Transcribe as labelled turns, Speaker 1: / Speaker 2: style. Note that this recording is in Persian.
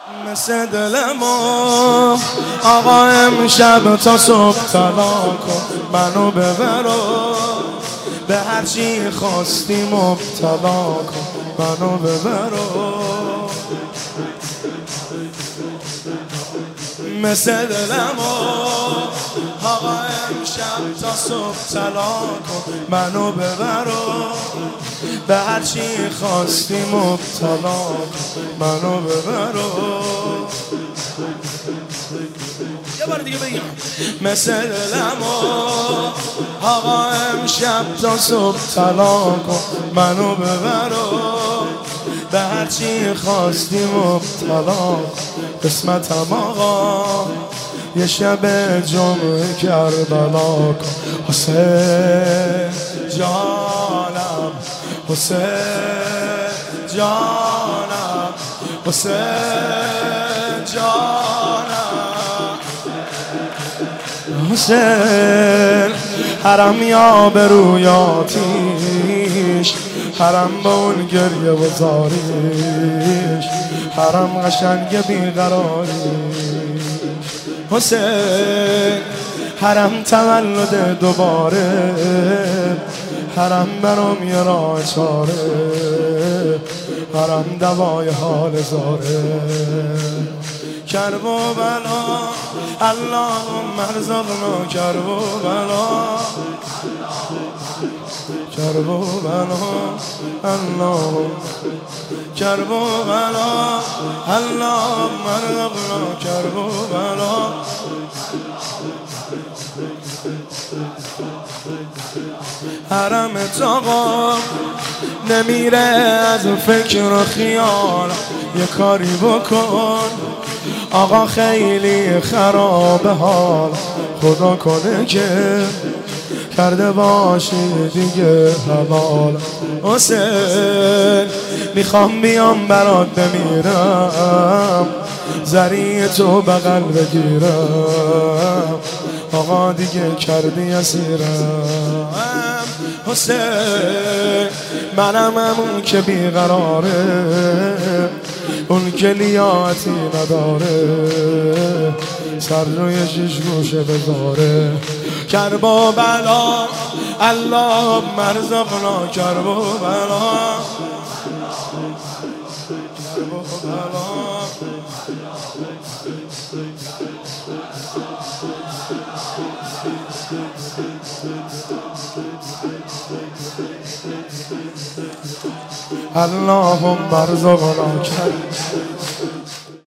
Speaker 1: مثل دل ما آقا امشب تا صبح طلا کن، منو ببر به هرچی خواستی مبتلا کن، منو ببر مثل دل ما آقا امشب تا صبح طلا کن، منو ببر به هرچی خواستی مبتلا کن، منو ببر یه بار دیگه بگم مثل دلما آقا امشب تا صبح طلا کن، منو ببر به هرچی خواستی مبتلا کن. قسمتم آقا یه شب جمعه کربلا کن، حسین جانم، حسین جانم، حسین جانم، حسین حرم یا به روی آتیش، حرم با اون گریه و زاریش، حرم قشنگ بیقراریش، حسین حرم تولد دوباره، حرم برام یه راه چاره، حرم دوای حال زاره. کرب و بلا اللهم ارزقنا کرب و بلا، کرب و بلا اللهم، کرب و بلا اللهم ارزقنا کرب و بلا. حرمت آقا نمیره از فکر و خیال، یه کاری بکن آقا خیلی خراب حال، خدا کنه که کرده باشی دیگه حلال. حسین میخوام بیام برات بمیرم، زری تو بغل بگیرم، آقا دیگه کردی اسیرم. حسین منم همون که بیقراره، اون که لیاقتی نداره، سر روی شش گوشه بذاره. کرب و بلا اللهم ارزقنا کرب و بلا، کرب و بلا. اللهم ارزقنا کرب